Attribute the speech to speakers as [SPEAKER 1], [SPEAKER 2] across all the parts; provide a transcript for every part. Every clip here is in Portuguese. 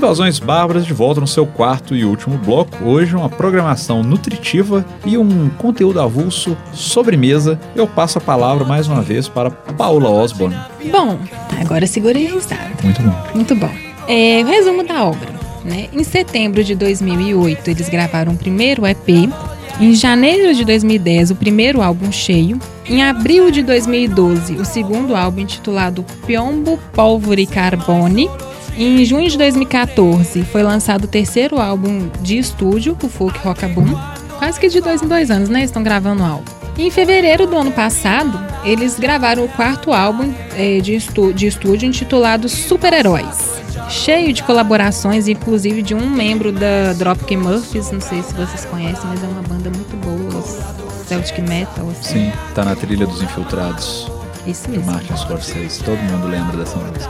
[SPEAKER 1] Invasões Bárbaras de volta no seu quarto e último bloco. Hoje uma programação nutritiva e um conteúdo avulso sobremesa. Eu passo a palavra mais uma vez para Paula Osborne.
[SPEAKER 2] Bom, agora segurei a risada.
[SPEAKER 1] Muito bom.
[SPEAKER 2] Muito bom. O resumo da obra, né? Em setembro de 2008 eles gravaram o primeiro EP. Em janeiro de 2010 o primeiro álbum cheio. Em abril de 2012 o segundo álbum intitulado Piombo, Pólvora e Carbone. Em junho de 2014 foi lançado o terceiro álbum de estúdio, o Folk Rockaboo. Quase que de 2 em 2 anos, né? Eles estão gravando o álbum. E em fevereiro do ano passado, eles gravaram o quarto álbum de estúdio intitulado Super-Heróis. Cheio de colaborações, inclusive de um membro da Dropkick Murphys. Não sei se vocês conhecem, mas é uma banda muito boa, Celtic Metal. Assim.
[SPEAKER 1] Sim, tá na trilha dos Infiltrados.
[SPEAKER 2] Isso mesmo.
[SPEAKER 1] Martin Scorsese, todo mundo lembra dessa música.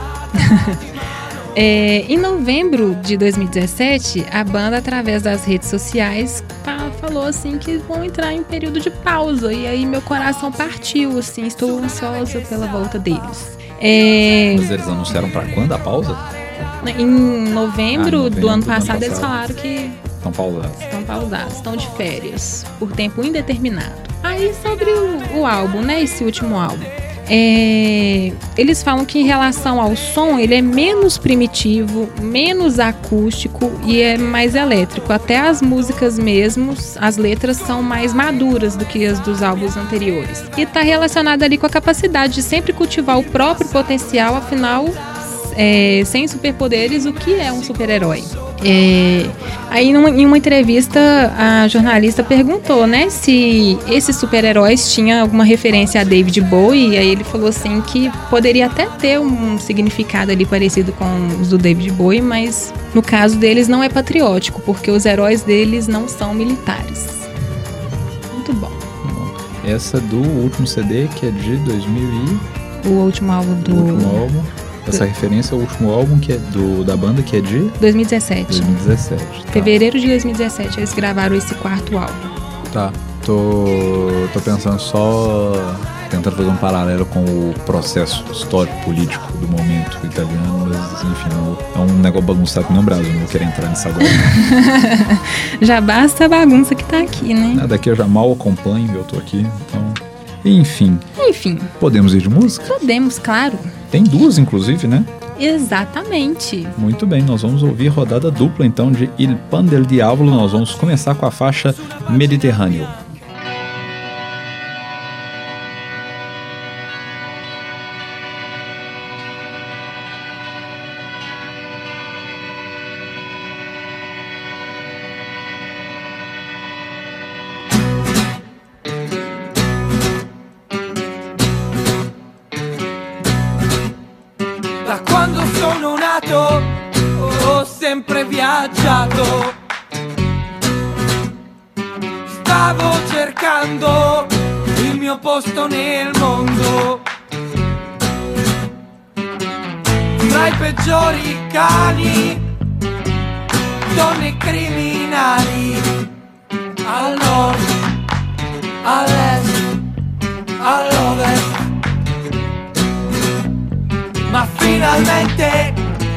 [SPEAKER 2] Em novembro de 2017, a banda, através das redes sociais, falou assim que vão entrar em um período de pausa. E aí meu coração partiu, assim, estou ansiosa pela volta deles.
[SPEAKER 1] Mas eles anunciaram pra quando a pausa?
[SPEAKER 2] Em novembro do ano passado, eles falaram que
[SPEAKER 1] estão
[SPEAKER 2] pausados, estão de férias, por tempo indeterminado. Aí sobre o álbum, né, esse último álbum. Eles falam que em relação ao som ele é menos primitivo, menos acústico e é mais elétrico. Até as músicas mesmo, as letras são mais maduras do que as dos álbuns anteriores. E está relacionado ali com a capacidade de sempre cultivar o próprio potencial, afinal, sem superpoderes, o que é um super-herói? Aí em uma entrevista a jornalista perguntou, né, se esses super-heróis tinham alguma referência a David Bowie, e aí ele falou assim que poderia até ter um significado ali parecido com os do David Bowie, mas no caso deles não é patriótico, porque os heróis deles não são militares. Muito bom.
[SPEAKER 1] Essa do último CD, que é de 2000
[SPEAKER 2] O último álbum
[SPEAKER 1] Essa referência ao último álbum que é da banda, que é de
[SPEAKER 2] 2017.
[SPEAKER 1] 2017. Tá.
[SPEAKER 2] Fevereiro de 2017 eles gravaram esse quarto álbum.
[SPEAKER 1] Tá. Tô pensando só tentando fazer um paralelo com o processo histórico político do momento italiano, mas enfim, é um negócio bagunçado no Brasil, não vou querer entrar nisso agora.
[SPEAKER 2] Já basta a bagunça que tá aqui, né?
[SPEAKER 1] Daqui eu já mal acompanho, eu tô aqui, então... Enfim. Podemos ir de música?
[SPEAKER 2] Podemos, claro.
[SPEAKER 1] Tem 2, inclusive, né?
[SPEAKER 2] Exatamente.
[SPEAKER 1] Muito bem, nós vamos ouvir rodada dupla, então, de Il Pan del Diavolo. Nós vamos começar com a faixa Mediterrâneo.
[SPEAKER 3] Ho sempre viaggiato, stavo cercando il mio posto nel mondo, tra i peggiori cani, donne criminali, al nord, all'est, all'ovest, ma finalmente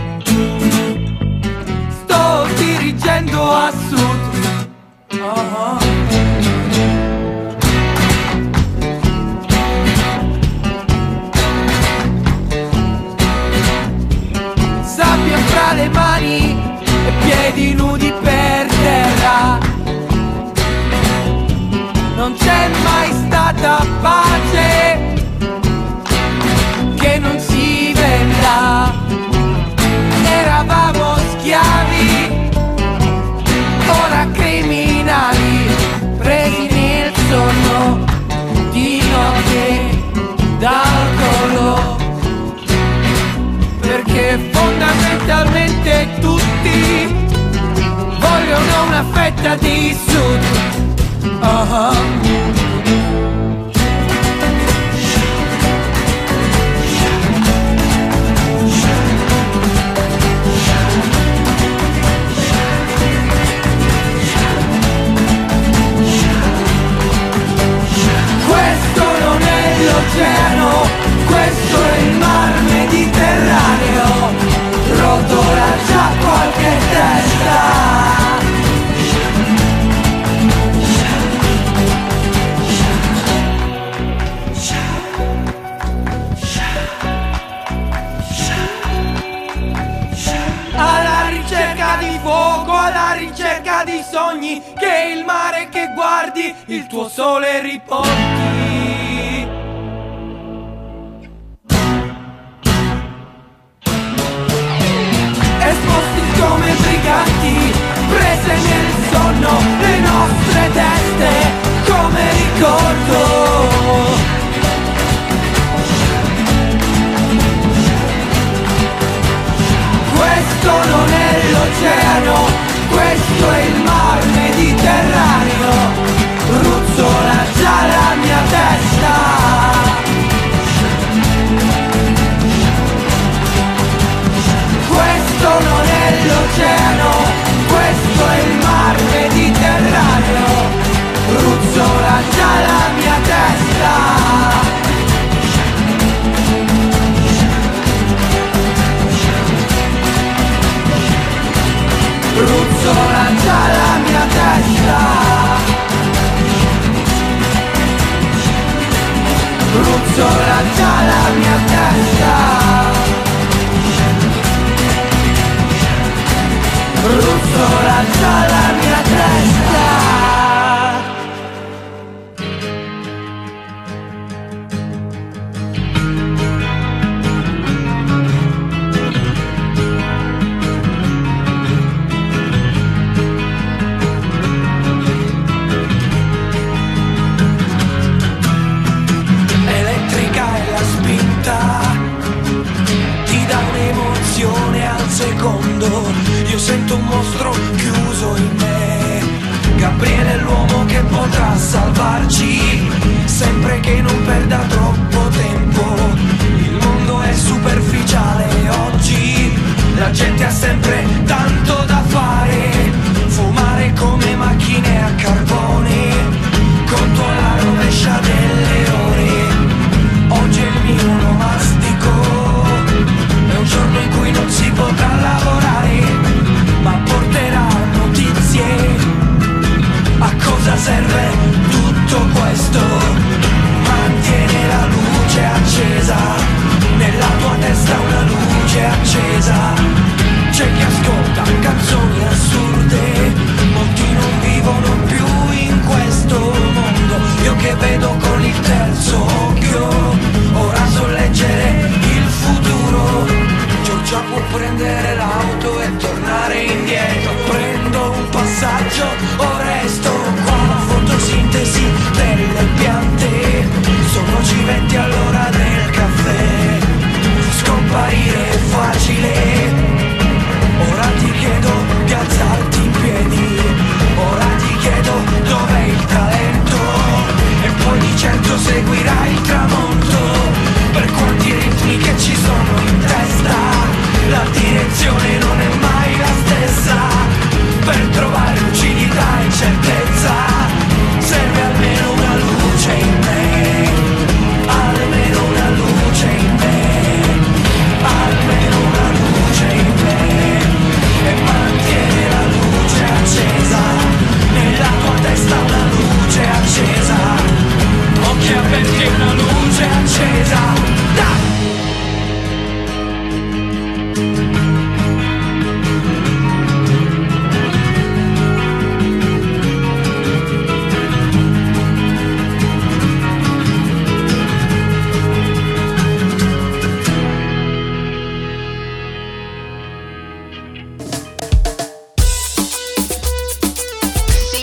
[SPEAKER 3] sto dirigendo a sud. Sabbia fra le mani e piedi nudi per terra. Non c'è mai stata pace che non si venda. Eravamo schiavi, ora criminali, presi nel sonno di notte d'alcol. Perché fondamentalmente tutti vogliono una fetta di sud. L'oceano, questo è il mar Mediterraneo, rotola già qualche sogni, che il mare che guardi, il tuo sole riporti. Esposti come briganti, prese nel sonno le nostre teste come ricordo. Questo non è l'oceano, questo è il mar Mediterraneo, ruzzola già la mia testa. Questo non è l'oceano, questo è il mar Mediterraneo, ruzzola già la mia testa. Ruzzola già la mia testa. Ruzzola già la mia testa. Ruzzola già la mia testa. Elettrica è la spinta, ti dà un'emozione al secondo. Io sento un mostro chiuso in me. Gabriele è l'uomo che potrà salvarci, sempre che non perda troppo tempo. Il mondo è superficiale oggi, la gente ha sempre tanto da fare. Fumare come macchine a carbone, conto alla rovescia delle ore. Oggi è il mio onomastico, è un giorno in cui non si potrà lavorare, ma porterà notizie. A cosa serve tutto questo? Mantiene la luce accesa, nella tua testa una luce accesa. C'è chi ascolta canzoni assurde, molti non vivono più in questo mondo. Io che vedo con il terzo occhio, ora so leggere il futuro. Giorgia può prendere l'auto e tornare indietro. Prendo un passaggio o resto qua. La fotosintesi delle piante, sono G20 all'ora del caffè. Scomparire è facile, ora ti chiedo di alzarti in piedi. Ora ti chiedo dov'è il talento, e poi di certo seguirai il tramonto. Per quanti ritmi che ci sono in testa, la direzione non è mai la stessa. Per trovare lucidità e certezza serve almeno una luce in me, almeno una luce in me, almeno una luce in me. E mantiene la luce accesa, nella tua testa una luce accesa. Occhi aperti e una luce accesa. Dai!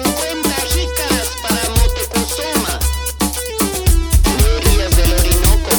[SPEAKER 4] Del Orinoco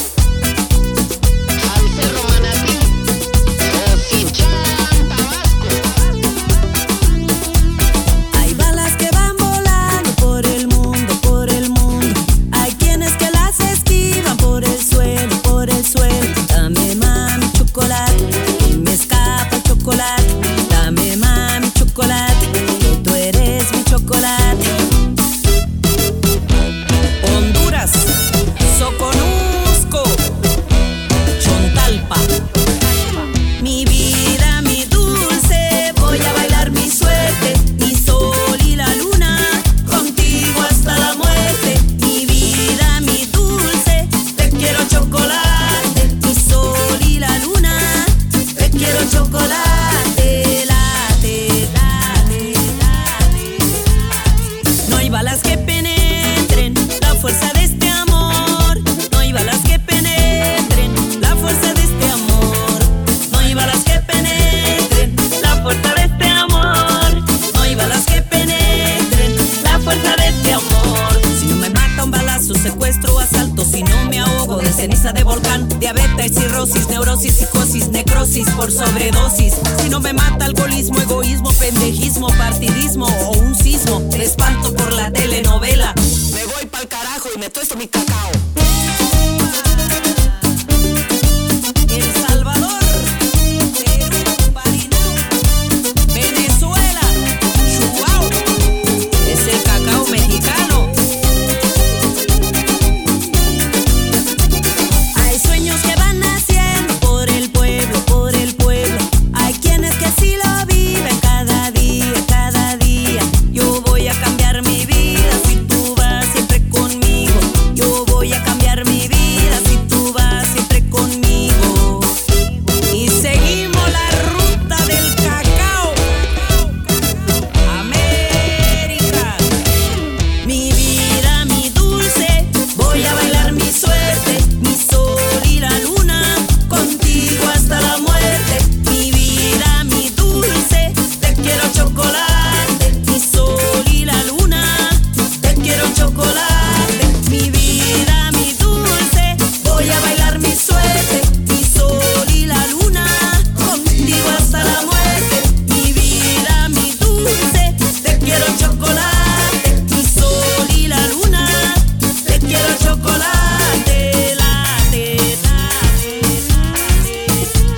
[SPEAKER 4] ceniza de volcán, diabetes, cirrosis, neurosis, psicosis, necrosis por sobredosis. Si no me mata alcoholismo, egoísmo, pendejismo, partidismo o un sismo, me espanto por la telenovela. Me voy pa'l carajo y me tuesto mi cacao. El Salvador, Perú, Parinao, Venezuela, Chihuahua, es el cacao mexicano. Hay sueños que van naciendo por el pueblo, por el pueblo. Hay quienes que sí lo viven cada día, cada día. Yo voy a cambiar mi vida si tú vas siempre conmigo. Yo voy a cambiar mi vida si tú vas siempre conmigo. Y seguimos la ruta del cacao. América, mi vida, mi dulce. Voy a bailar mi suerte, mi sol y la luna. Contigo hasta la muerte. Mi vida, mi dulce. Te quiero chocolate, mi sol y la luna. Te quiero chocolate, mi vida, mi dulce. Voy a bailar mi suerte, mi sol y la luna. Contigo hasta la muerte. Mi vida, mi dulce. Te quiero chocolate, mi sol y la luna. Te quiero chocolate, late, late, late.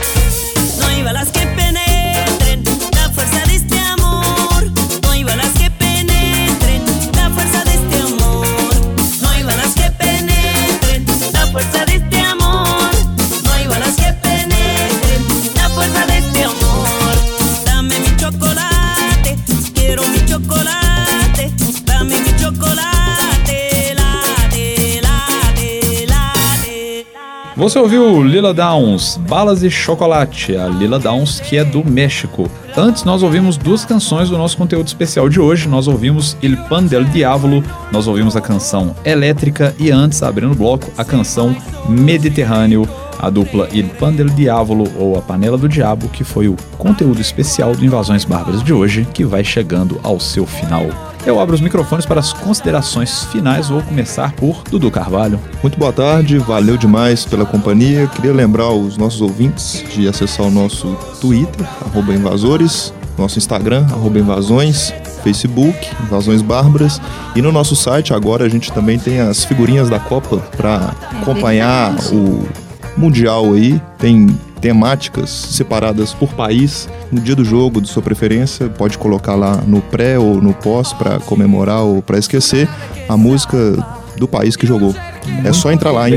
[SPEAKER 4] No hay balas que penetren la fuerza de este amor. No hay balas que penetren la fuerza de este amor. No hay balas que penetren la fuerza de este amor. No hay balas que penetren la fuerza de este amor. Dame mi chocolate, quiero mi chocolate. Dame mi chocolate, late, late, late.
[SPEAKER 1] Você ouviu Lila Downs, Balas e Chocolate, a Lila Downs, que é do México. Antes nós ouvimos duas canções do nosso conteúdo especial de hoje. Nós ouvimos Il Pan del Diavolo, nós ouvimos a canção Elétrica e antes, abrindo o bloco, a canção Mediterrâneo, a dupla Il Pan del Diavolo ou a Panela do Diabo, que foi o conteúdo especial do Invasões Bárbaras de hoje, que vai chegando ao seu final. Eu abro os microfones para as considerações finais. Vou começar por Dudu Carvalho.
[SPEAKER 5] Muito boa tarde, valeu demais pela companhia. Queria lembrar os nossos ouvintes de acessar o nosso Twitter, @invasores, nosso Instagram, @invasões, Facebook, Invasões Bárbaras, e no nosso site agora a gente também tem as figurinhas da Copa para acompanhar o Mundial aí. Tem temáticas separadas por país. No dia do jogo, de sua preferência, pode colocar lá no pré ou no pós para comemorar ou para esquecer a música do país que jogou. É só entrar lá em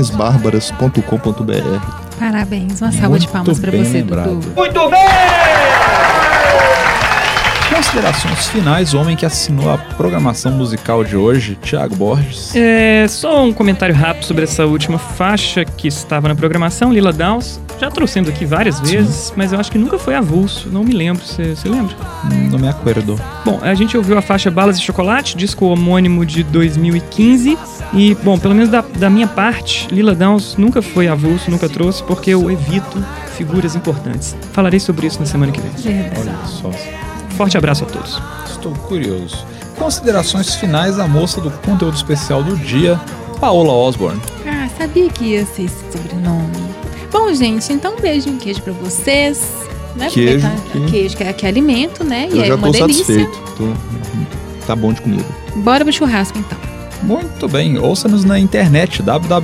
[SPEAKER 5] invasõesbarbaras.com.br.
[SPEAKER 2] Parabéns, uma salva de palmas para você, Dudu.
[SPEAKER 3] Muito bem!
[SPEAKER 1] Considerações finais, o homem que assinou a programação musical de hoje, Thiago Borges.
[SPEAKER 6] Só um comentário rápido sobre essa última faixa que estava na programação, Lila Downs. Já trouxemos aqui várias vezes, mas eu acho que nunca foi avulso, não me lembro, você lembra?
[SPEAKER 1] Não me acordo.
[SPEAKER 6] Bom, a gente ouviu a faixa Balas e Chocolate, disco homônimo de 2015, e, bom, pelo menos da minha parte, Lila Downs nunca foi avulso, nunca trouxe, porque eu evito figuras importantes. Falarei sobre isso na semana que vem.
[SPEAKER 2] Verdade.
[SPEAKER 1] Olha só.
[SPEAKER 6] Forte abraço a todos.
[SPEAKER 1] Estou curioso. Considerações finais da moça do conteúdo especial do dia, Paola Osborne.
[SPEAKER 2] Ah, sabia que ia ser esse sobrenome. Bom, gente, então um beijo e um queijo pra vocês. Né?
[SPEAKER 5] Queijo.
[SPEAKER 2] Queijo que é alimento, né?
[SPEAKER 5] Eu
[SPEAKER 2] e
[SPEAKER 5] já
[SPEAKER 2] é uma
[SPEAKER 5] tô
[SPEAKER 2] delícia.
[SPEAKER 5] satisfeito. Tá bom de comida.
[SPEAKER 2] Bora pro churrasco, então.
[SPEAKER 1] Muito bem, ouça-nos na internet,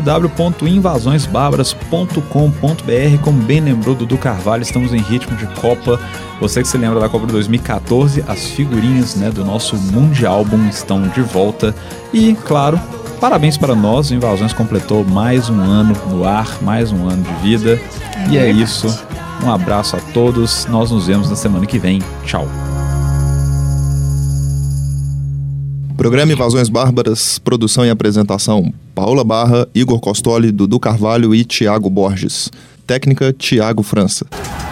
[SPEAKER 1] www.invasõesbarbaras.com.br. Como bem lembrou Dudu Carvalho, estamos em ritmo de Copa. Você que se lembra da Copa de 2014, as figurinhas, né, do nosso Mundial Album estão de volta. E, claro, parabéns para nós, o Invasões completou mais um ano no ar, mais um ano de vida. E é isso, um abraço a todos, nós nos vemos na semana que vem. Tchau.
[SPEAKER 5] Programa Invasões Bárbaras, produção e apresentação: Paola Barra, Igor Costoli, Dudu Carvalho e Thiago Borges. Técnica: Thiago França.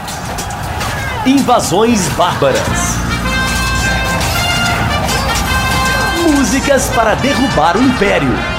[SPEAKER 7] Invasões Bárbaras. Músicas para derrubar o Império.